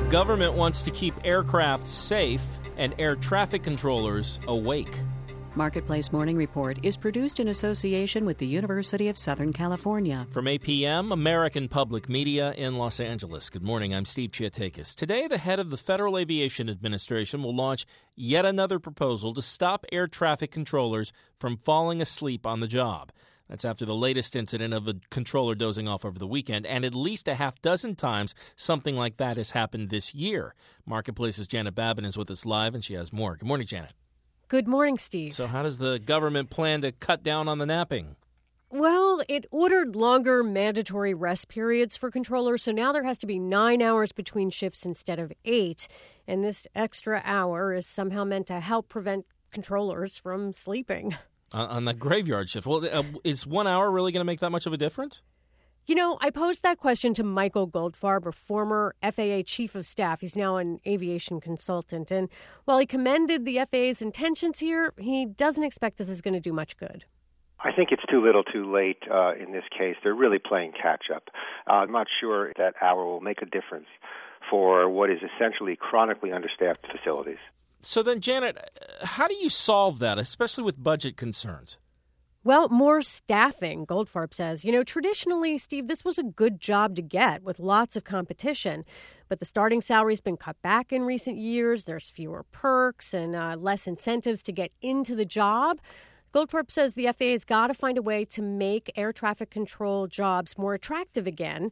Government wants to keep aircraft safe and air traffic controllers awake. Marketplace Morning Report is produced in association with the University of Southern California. From APM, American Public Media in Los Angeles. Good morning, I'm Steve Chiatakis. Today, the head of the Federal Aviation Administration will launch yet another proposal to stop air traffic controllers from falling asleep on the job. That's after the latest incident of a controller dozing off over the weekend, and at least a half dozen times something like that has happened this year. Marketplace's Janet Babin is with us live, and she has more. Good morning, Janet. Good morning, Steve. So how does the government plan to cut down on the napping? Well, it ordered longer mandatory rest periods for controllers, so now there has to be 9 hours between shifts instead of 8. And this extra hour is somehow meant to help prevent controllers from sleeping. On the graveyard shift. Well, is 1 hour really going to make that much of a difference? You know, I posed that question to Michael Goldfarb, a former FAA chief of staff. He's now an aviation consultant. And while he commended the FAA's intentions here, he doesn't expect this is going to do much good. I think it's too little too late in this case. They're really playing catch-up. I'm not sure that hour will make a difference for what is essentially chronically understaffed facilities. So then, Janet, how do you solve that, especially with budget concerns? Well, more staffing, Goldfarb says. You know, traditionally, Steve, this was a good job to get with lots of competition. But the starting salary's been cut back in recent years. There's fewer perks and less incentives to get into the job. Goldfarb says the FAA's got to find a way to make air traffic control jobs more attractive again.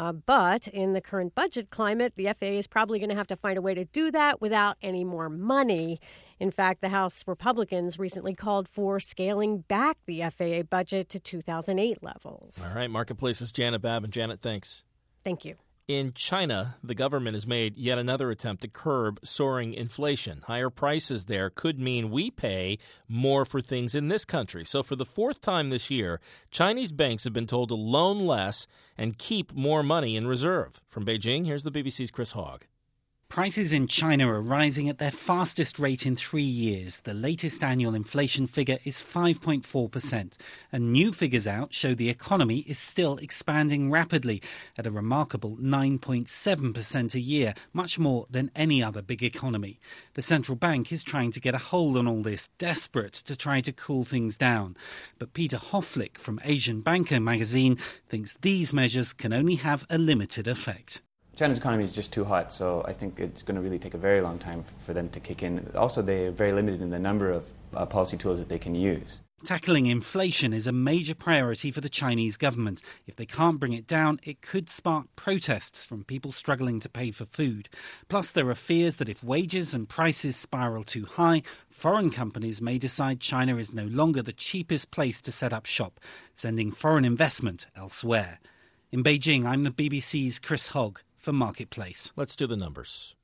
But in the current budget climate, the FAA is probably going to have to find a way to do that without any more money. In fact, the House Republicans recently called for scaling back the FAA budget to 2008 levels. All right, Marketplace's Janet Babin. Janet, thanks. Thank you. In China, the government has made yet another attempt to curb soaring inflation. Higher prices there could mean we pay more for things in this country. So for the fourth time this year, Chinese banks have been told to loan less and keep more money in reserve. From Beijing, here's the BBC's Chris Hogg. Prices in China are rising at their fastest rate in 3 years. The latest annual inflation figure is 5.4%. And new figures out show the economy is still expanding rapidly at a remarkable 9.7% a year, much more than any other big economy. The central bank is trying to get a hold on all this, desperate to try to cool things down. But Peter Hoflich from Asian Banker magazine thinks these measures can only have a limited effect. China's economy is just too hot, so I think it's going to really take a very long time for them to kick in. Also, they're very limited in the number of policy tools that they can use. Tackling inflation is a major priority for the Chinese government. If they can't bring it down, it could spark protests from people struggling to pay for food. Plus, there are fears that if wages and prices spiral too high, foreign companies may decide China is no longer the cheapest place to set up shop, sending foreign investment elsewhere. In Beijing, I'm the BBC's Chris Hogg for Marketplace. Let's do the numbers.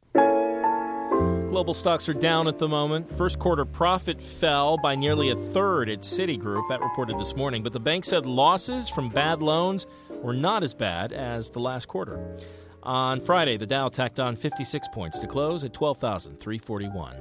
Global stocks are down at the moment. First quarter profit fell by nearly a third at Citigroup. That reported this morning. But the bank said losses from bad loans were not as bad as the last quarter. On Friday, the Dow tacked on 56 points to close at 12,341.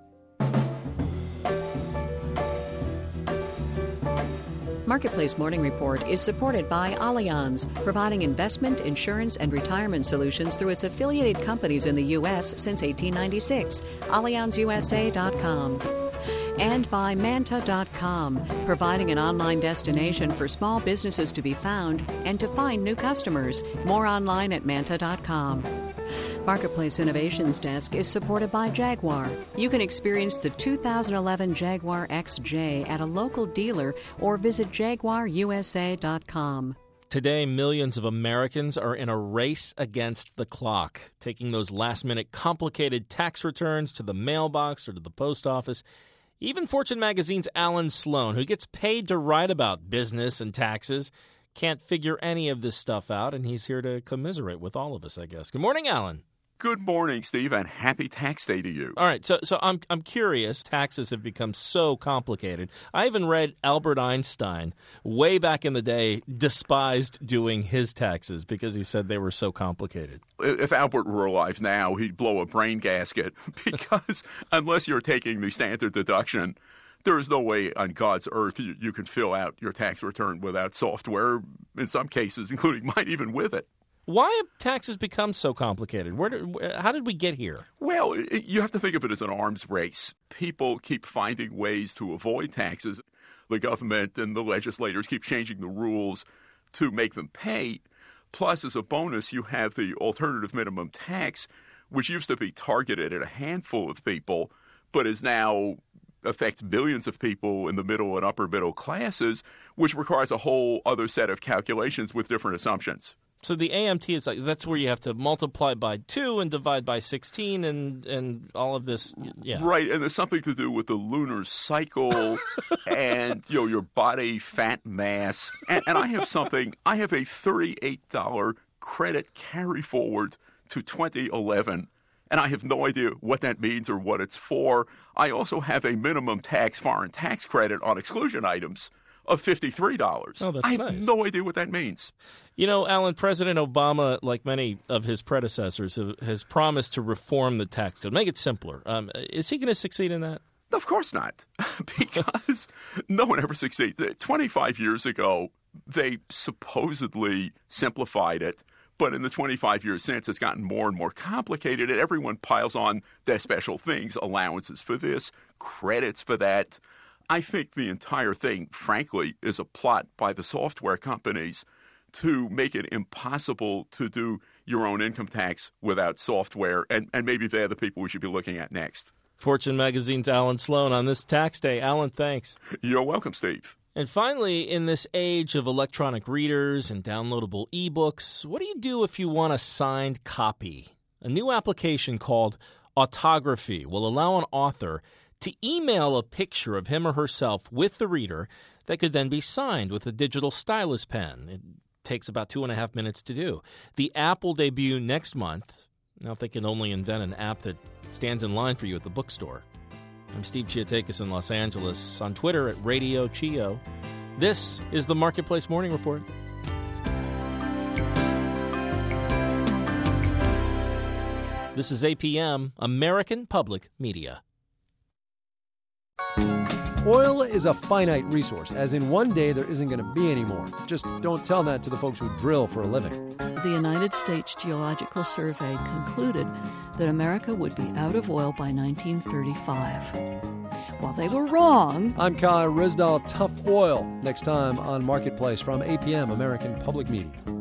Marketplace Morning Report is supported by Allianz, providing investment, insurance, and retirement solutions through its affiliated companies in the U.S. since 1896. AllianzUSA.com. And by Manta.com, providing an online destination for small businesses to be found and to find new customers. More online at Manta.com. Marketplace Innovations Desk is supported by Jaguar. You can experience the 2011 Jaguar XJ at a local dealer or visit JaguarUSA.com. Today, millions of Americans are in a race against the clock, taking those last-minute complicated tax returns to the mailbox or to the post office. Even Fortune magazine's Alan Sloan, who gets paid to write about business and taxes, can't figure any of this stuff out, and he's here to commiserate with all of us, I guess. Good morning, Alan. Good morning, Steve, and happy tax day to you. All right, so I'm curious. Taxes have become so complicated. I even read Albert Einstein, way back in the day, despised doing his taxes because he said they were so complicated. If Albert were alive now, he'd blow a brain gasket because unless you're taking the standard deduction, there is no way on God's earth you can fill out your tax return without software, in some cases, including mine, even with it. Why have taxes become so complicated? How did we get here? Well, you have to think of it as an arms race. People keep finding ways to avoid taxes. The government and the legislators keep changing the rules to make them pay. Plus, as a bonus, you have the alternative minimum tax, which used to be targeted at a handful of people, but is now affects billions of people in the middle and upper middle classes, which requires a whole other set of calculations with different assumptions. So the AMT is that's where you have to multiply by 2 and divide by 16 and all of this. Yeah. Right, and there's something to do with the lunar cycle and your body fat mass. And I have a $38 credit carry forward to 2011. And I have no idea what that means or what it's for. I also have a minimum tax foreign tax credit on exclusion items of $53. Oh, that's I have nice. no idea what that means. You know, Alan, President Obama, like many of his predecessors, has promised to reform the tax code, make it simpler. Is he going to succeed in that? Of course not, because no one ever succeeds. 25 years ago, they supposedly simplified it. But in the 25 years since, it's gotten more and more complicated, and everyone piles on their special things, allowances for this, credits for that. I think the entire thing, frankly, is a plot by the software companies to make it impossible to do your own income tax without software, and maybe they're the people we should be looking at next. Fortune Magazine's Alan Sloan on this tax day. Alan, thanks. You're welcome, Steve. And finally, in this age of electronic readers and downloadable ebooks, what do you do if you want a signed copy? A new application called Autography will allow an author to email a picture of him or herself with the reader that could then be signed with a digital stylus pen. It takes about 2.5 minutes to do. The app will debut next month. Now, if they can only invent an app that stands in line for you at the bookstore. I'm Steve Chiatakis in Los Angeles, on Twitter at Radio Chio. This is the Marketplace Morning Report. This is APM, American Public Media. Oil is a finite resource, as in one day there isn't going to be any more. Just don't tell that to the folks who drill for a living. The United States Geological Survey concluded that America would be out of oil by 1935. Well, they were wrong. I'm Kai Rizdal. Tough oil. Next time on Marketplace from APM, American Public Media.